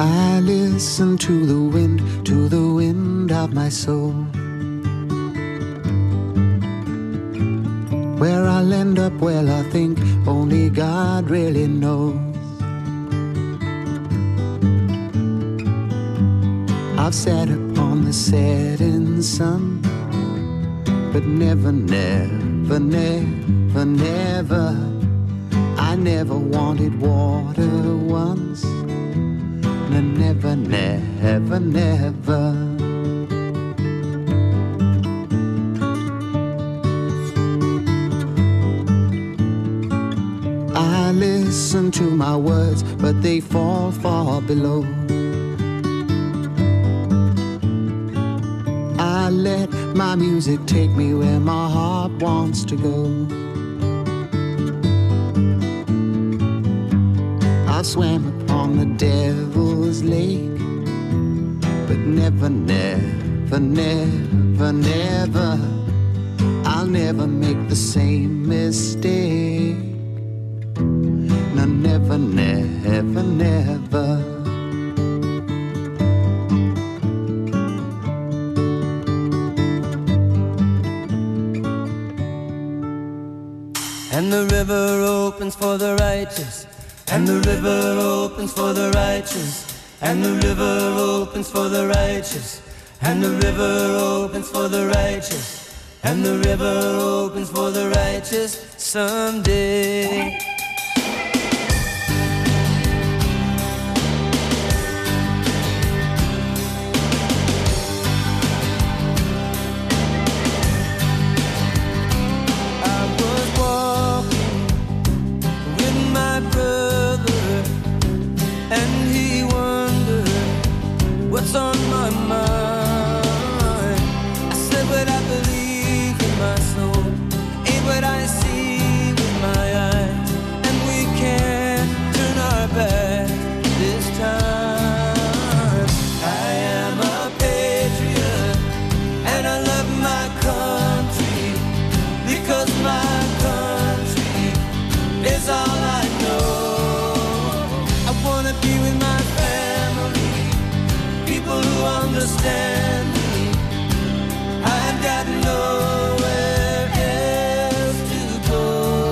I listen to the wind of my soul. Where I'll end up, well, I think only God really knows. I've sat upon the setting sun, but never, never, never, never, I never wanted water once. Never, never, never. I listen to my words, but they fall far below. I let my music take me where my heart wants to go. I swam upon the devil's lake, but never, never, never, never, I'll never make the same mistake. No, never, never, never. And the river opens for the righteous, and the river opens for the righteous, and the river opens for the righteous, and the river opens for the righteous, and the river opens for the righteous someday. What's on my mind? I said what I believe in my soul, ain't what I see with my eyes, and we can't turn our back this time. I am a patriot, and I love my country, because my country is all I know. I wanna be with my family, people who understand me. I've got nowhere else to go.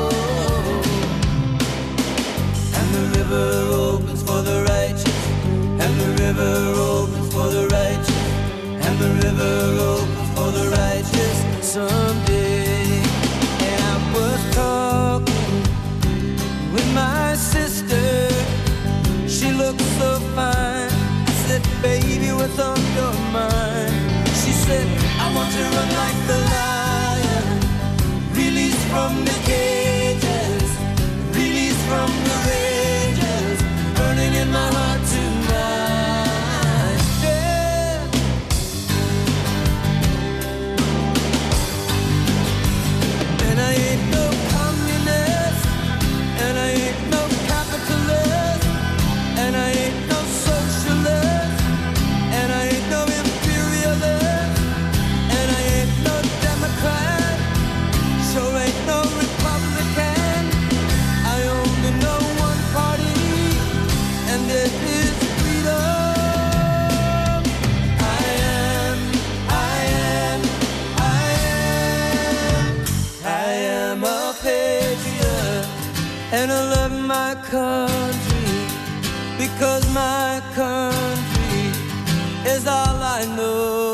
And the river opens for the righteous, and the river opens for the righteous, and the river opens for the righteous someday. And I was talking with my sister, she looked so fine. Baby, what's on your mind? She said, I want to run like the lion, released from the cages, released from the rages, burning in my heart tonight. Yeah. And I ain't no communist, and I ain't no capitalist, and I ain't no socialist, and I ain't no imperialist, and I ain't no Democrat, sure ain't no Republican. I only know one party, and it is freedom. I am a patriot, and I love my country, because my country is all I know.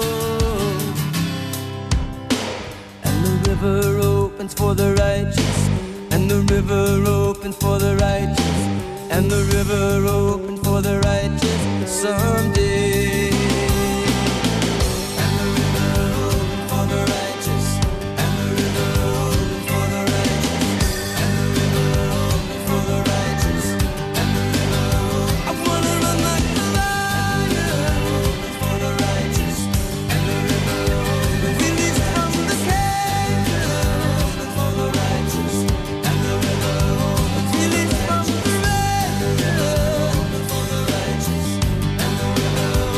And the river opens for the righteous, and the river opens for the righteous, and the river opens for the righteous someday. And the river opens for the righteous, and the river opens for the righteous, and the river opens for the righteous, and the river opens. I wanna run like the lion, for the righteous, and the river opens. Released from the cage, for the righteous, and the river opens. Released from the rain, for the righteous, and the river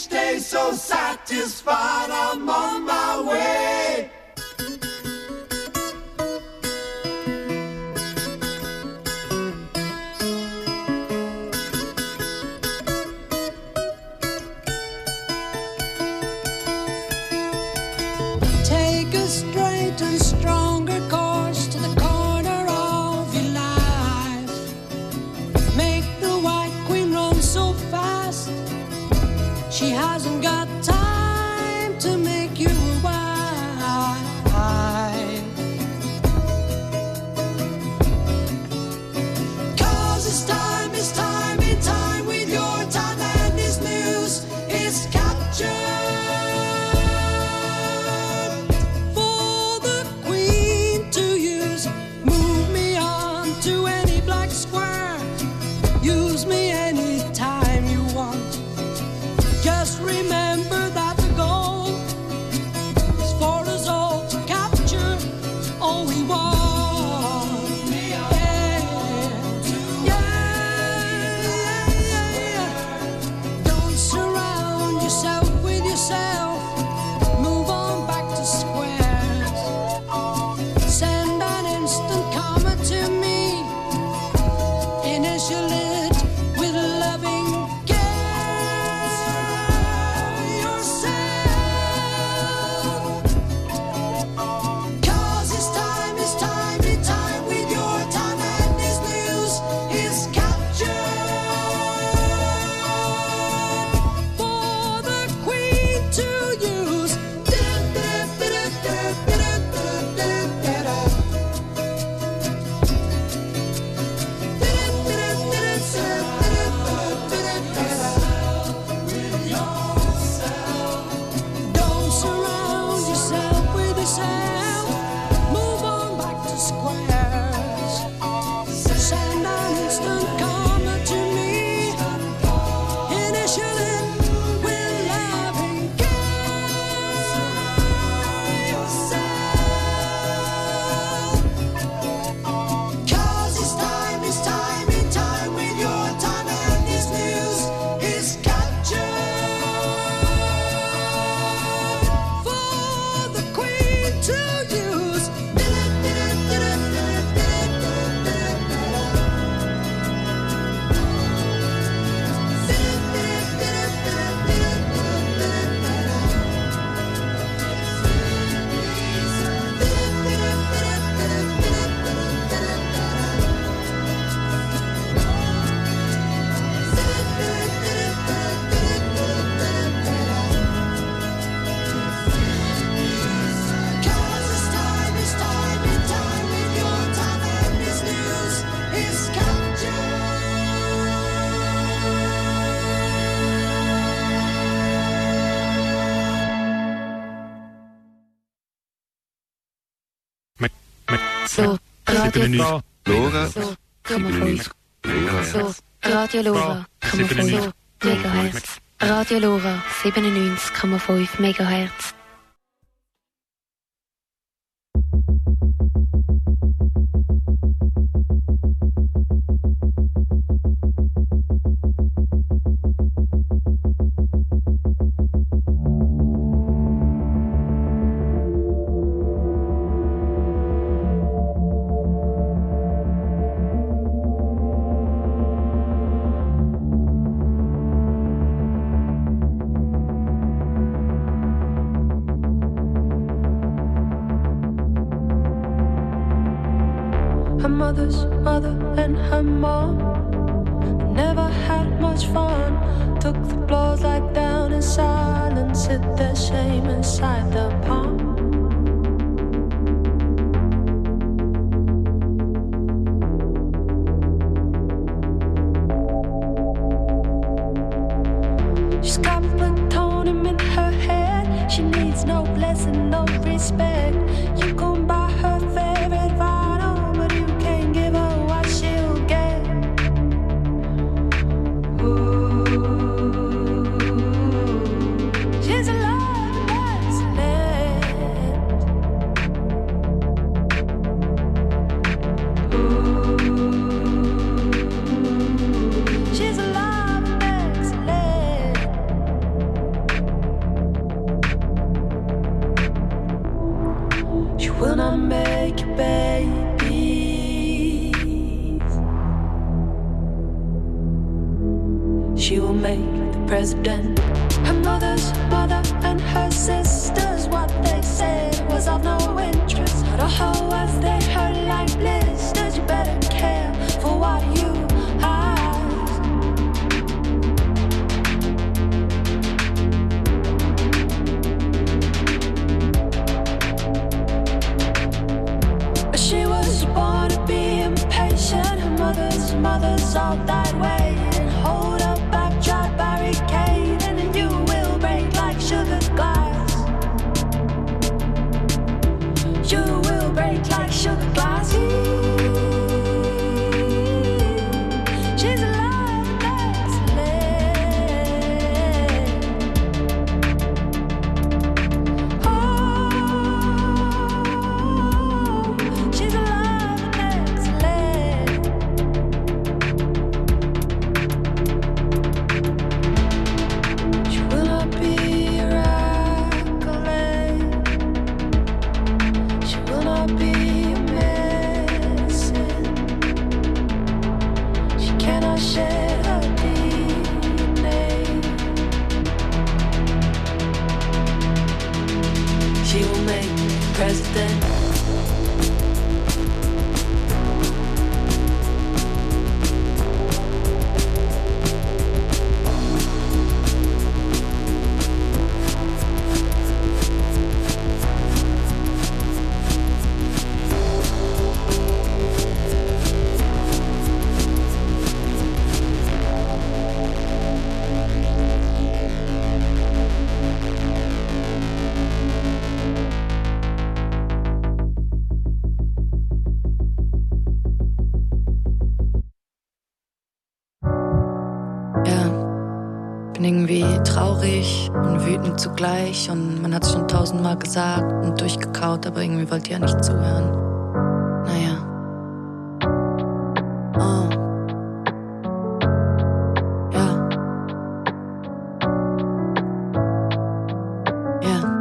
day so satisfied, I'm on my way. Take a straight and stronger course to the corner of your life. Make the White Queen run so fast, she hasn't got time to make you a wife. 'Cause it's time in time with your time, and this news is captured. For the Queen to use, move me on to any black square. Use me anytime you want. Just remember that the goal is for us all to capture all we want. Don't surround yourself with yourself. Move on back to squares. Send an instant comment to me. Initial it with loving Radio Lora. Radio Lora. 97 MHz. Radio Lora 97,5 MHz. Her mother's mother and her mom never had much fun. Took the blows like down in silence, hid their shame inside their palm. She's got plutonium in her head. She needs no blessing, no respect. You can buy her favorite vinyl, but you can't give her what she'll get. Ooh, she's a love accident. will not make you babies. She will make the president. Her mother's mother and her sisters, what they said was of no interest. Not a hoe as they hurt like blisters. You better care for what you ask. But she was born to be impatient. Her mothers all died waiting. Hold up back, try barricading, and you will break like sugar glass. You will break like sugar glass. She's alive that's lit. Oh, she's alive that's lit. She will not be your accolade. She will not be a medicine. She cannot shed her DNA. She will make the president. Irgendwie traurig und wütend zugleich und man hat's schon 1000-mal gesagt und durchgekaut, aber irgendwie wollt ihr ja nicht zuhören. Naja. Oh. Ja. Ja.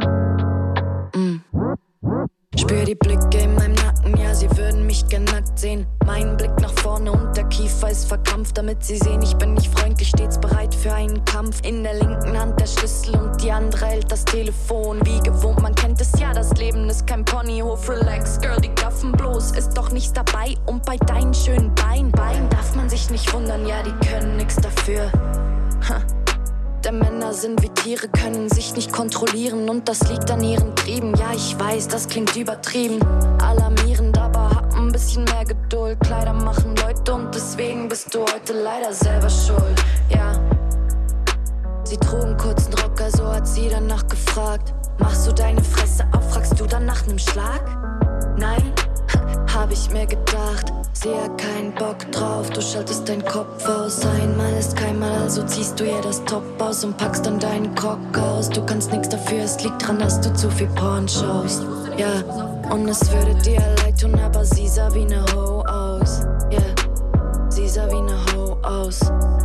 Spür die Blicke in meinem Nacken, ja, sie würden mich gern nackt sehen. Mein Blick nach vorne und der Kiefer ist verkrampft, damit sie sehen, ich bin nicht freundlich, stets bereit für einen Kampf. In der linken Hand der Schlüssel und die andere hält das Telefon. Wie gewohnt, man kennt es ja, das Leben ist kein Ponyhof. Relax, Girl, die gaffen bloß, ist doch nichts dabei. Und bei deinen schönen Beinen darf man sich nicht wundern, ja, die können nix dafür. Denn Männer sind wie Tiere, können sich nicht kontrollieren und das liegt an ihren Trieben. Ja, ich weiß, das klingt übertrieben, alarmierend, aber hab ein bisschen mehr Geduld. Kleider machen Leute und deswegen bist du heute leider selber schuld. Ja, sie trugen kurzen Rock, also hat sie danach gefragt. Machst du deine Fresse auf, fragst du dann nach nem Schlag? Nein, hab ich mir gedacht, sie hat keinen Bock drauf. Du schaltest deinen Kopf aus, einmal ist keinmal, also ziehst du ihr das Top aus und packst dann deinen Cock aus. Du kannst nix dafür, es liegt dran, dass du zu viel Porn schaust. Ja, und es würde dir leid tun, aber sie sah wie ne Ho aus. Ja, yeah, sie sah wie ne Ho aus.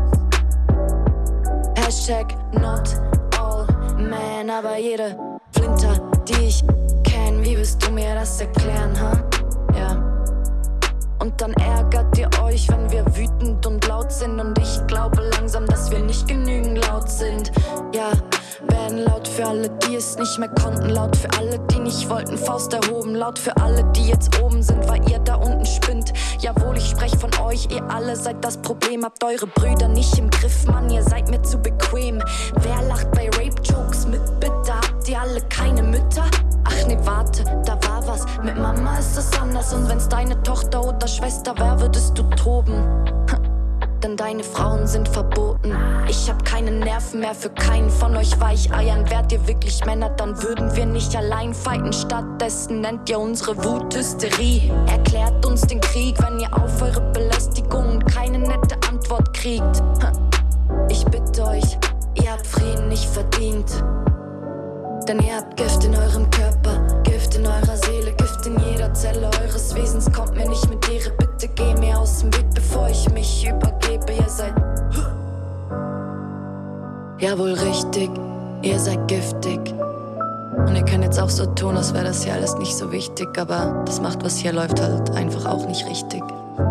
Hashtag not all men, aber jede Flinter, die ich kenn, wie willst du mir das erklären, ha? Ja. Und dann ärgert ihr euch, wenn wir wütend und laut sind. Und ich glaube langsam, dass wir nicht genügend laut sind. Ja, werden laut für alle, die es nicht mehr konnten. Laut für alle, die nicht wollten, Faust erhoben. Laut für alle, die jetzt oben sind, weil ihr da unten spinnt. Jawohl, ich sprech von euch, ihr alle seid das Problem. Habt eure Brüder nicht im Griff, Mann, ihr seid mir zu bequem. Wer lacht bei Rape-Jokes mit, bitte? Habt ihr alle keine Mütter? Ach nee, warte, da war was. Mit Mama ist es anders. Und wenn's deine Tochter oder Schwester wär, würdest du toben. Denn deine Frauen sind verboten. Ich hab keine Nerven mehr für keinen von euch Weicheiern. Wärt ihr wirklich Männer, dann würden wir nicht allein fighten. Stattdessen nennt ihr unsere Wut Hysterie. Erklärt uns den Krieg, wenn ihr auf eure Belästigungen keine nette Antwort kriegt. Ich bitte euch, ihr habt Frieden nicht verdient. Denn ihr habt Gift in eurem Körper, Gift in eurer Seele, Gift in jeder Zelle eures Wesens. Kommt mir nicht mit Ehre, bitte geh mir aus dem Weg, bevor ich mich übergebe. Ihr seid jawohl richtig, ihr seid giftig. Und ihr könnt jetzt auch so tun, als wäre das hier alles nicht so wichtig, aber das macht, was hier läuft, halt einfach auch nicht richtig.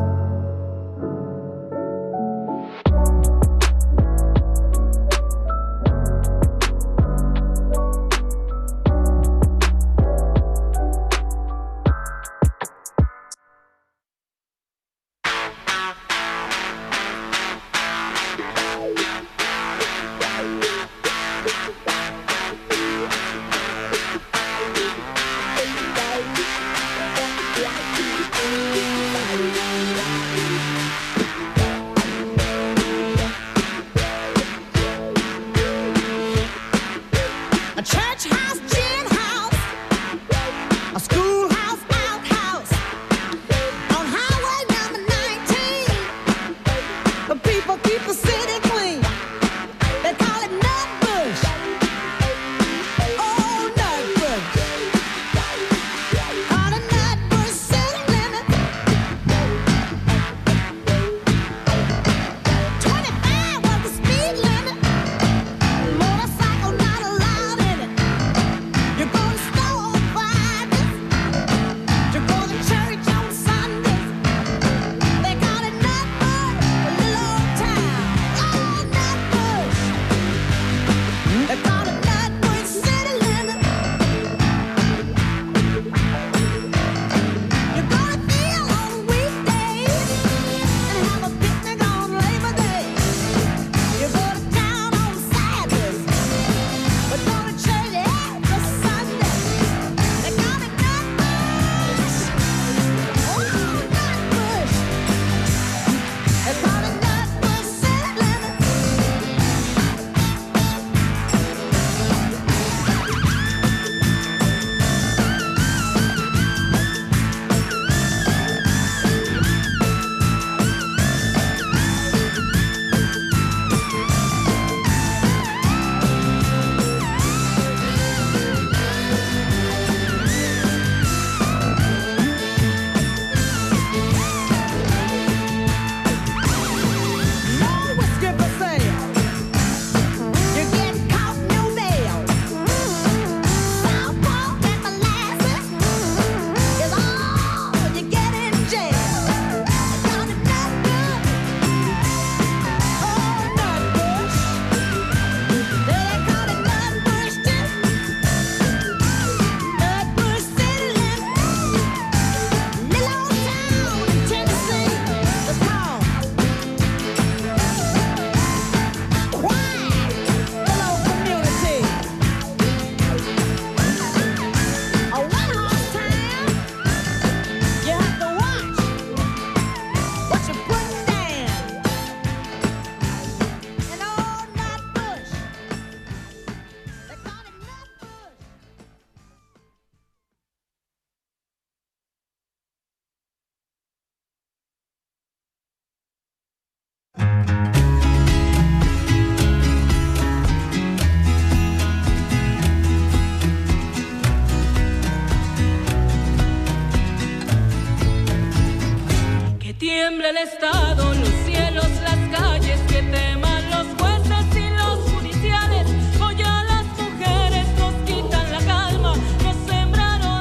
Tiembla el Estado, los cielos, las calles, que teman los jueces y los judiciales. Hoy a las mujeres nos quitan la calma, nos sembraron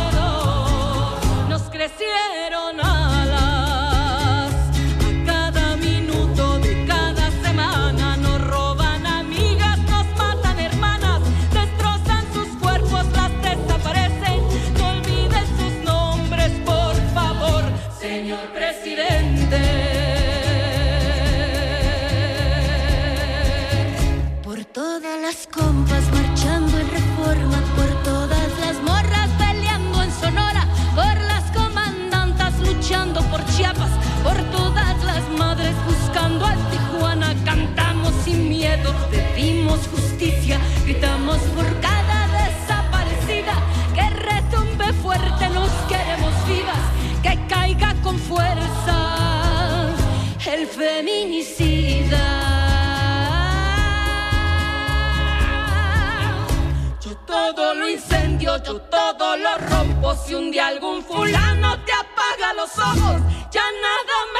miedo, nos crecieron alas. A cada minuto de cada semana nos roban amigas, nos matan hermanas, destrozan sus cuerpos, las desaparecen. No olviden sus nombres, por favor, señor presidente. Por todas las compas marchando en Reforma, por todas las morras peleando en Sonora, por las comandantas luchando por Chiapas, por todas las madres buscando a Tijuana. Cantamos sin miedo, pedimos justicia, gritamos por cada desaparecida. Que retumbe fuerte, nos queremos vivas, que caiga con fuerza el feminicida. Yo todo lo incendio, yo todo lo rompo. Si un día algún fulano te apaga los ojos, ya nada me